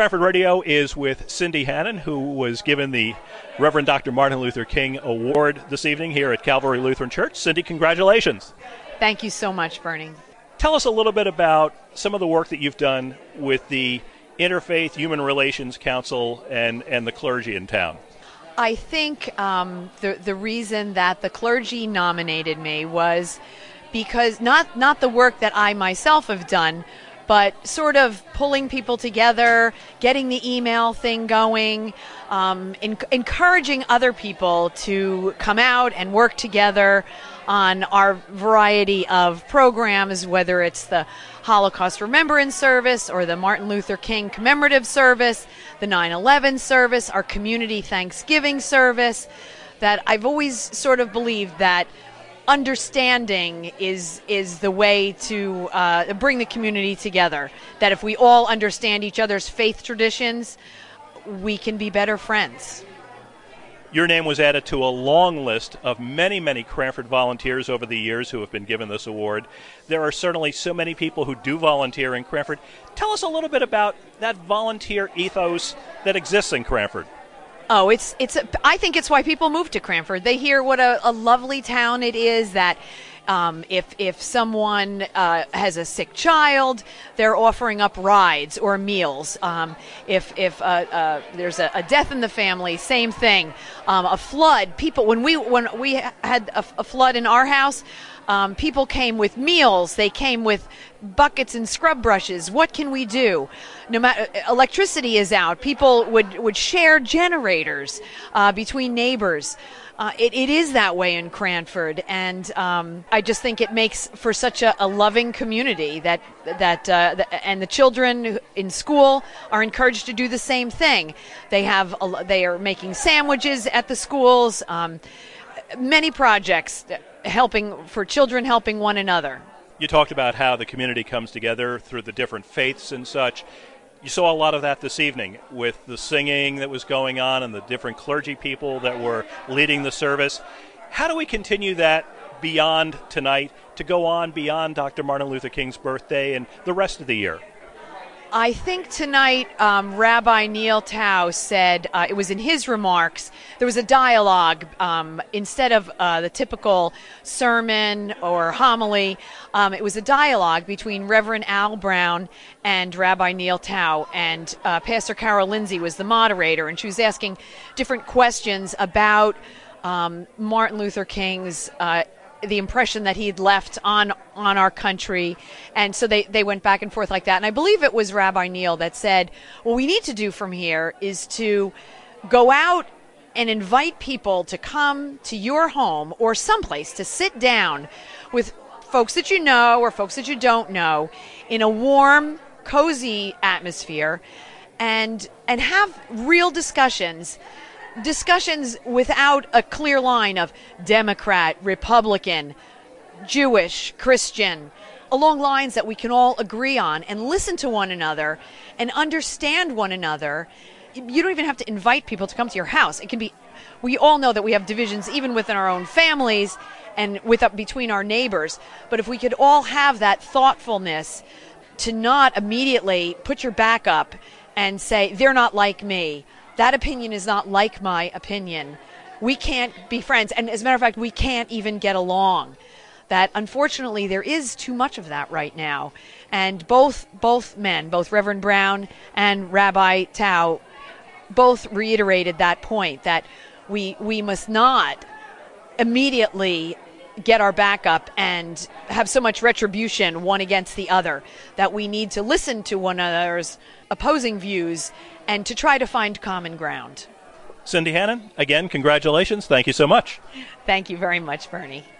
Cranford Radio is with Cindy Hannon, who was given the Reverend Dr. Martin Luther King Award this evening here at Calvary Lutheran Church. Cindy, congratulations. Thank you so much, Bernie. Tell us a little bit about some of the work that you've done with the Interfaith Human Relations Council and the clergy in town. I think the reason that the clergy nominated me was because not the work that I myself have done, but sort of pulling people together, getting the email thing going, encouraging other people to come out and work together on our variety of programs, whether it's the Holocaust Remembrance Service or the Martin Luther King Commemorative Service, the 9/11 service, our Community Thanksgiving service, that I've always sort of believed that understanding is the way to bring the community together. That if we all understand each other's faith traditions, we can be better friends. Your name was added to a long list of many, many Cranford volunteers over the years who have been given this award. There are certainly so many people who do volunteer in Cranford. Tell us a little bit about that volunteer ethos that exists in Cranford. Oh, I think it's why people move to Cranford. They hear what a lovely town it is, that if someone has a sick child, they're offering up rides or meals. If there's a death in the family, same thing. A flood, people, when we had a flood in our house, people came with meals. They came with buckets and scrub brushes. What can we do? No matter, electricity is out. People would share generators between neighbors. It is that way in Cranford, and I just think it makes for such a loving community that and the children in school are encouraged to do the same thing. They are making sandwiches at the schools. Many projects helping one another. You talked about how the community comes together through the different faiths and such. You saw a lot of that this evening with the singing that was going on and the different clergy people that were leading the service. How do we continue that beyond tonight to go on beyond Dr. Martin Luther King's birthday and the rest of the year? I think tonight Rabbi Neil Tao said, it was in his remarks, there was a dialogue instead of the typical sermon or homily. It was a dialogue between Reverend Al Brown and Rabbi Neil Tao, and Pastor Carol Lindsay was the moderator, and she was asking different questions about Martin Luther King's the impression that he'd left on our country. And so they went back and forth like that. And I believe it was Rabbi Neil that said, what we need to do from here is to go out and invite people to come to your home or someplace to sit down with folks that you know or folks that you don't know in a warm, cozy atmosphere and have real discussions without a clear line of Democrat, Republican, Jewish, Christian, along lines that we can all agree on and listen to one another and understand one another. You don't even have to invite people to come to your house. It can be, we all know that we have divisions even within our own families and between our neighbors. But if we could all have that thoughtfulness to not immediately put your back up and say, they're not like me. That opinion is not like my opinion. We can't be friends. And as a matter of fact, we can't even get along. That unfortunately there is too much of that right now. And both men, both Reverend Brown and Rabbi Tao, both reiterated that point, that we must not immediately get our back up and have so much retribution one against the other, that we need to listen to one another's opposing views and to try to find common ground. Cindy Hannon, again, congratulations. Thank you so much. Thank you very much, Bernie.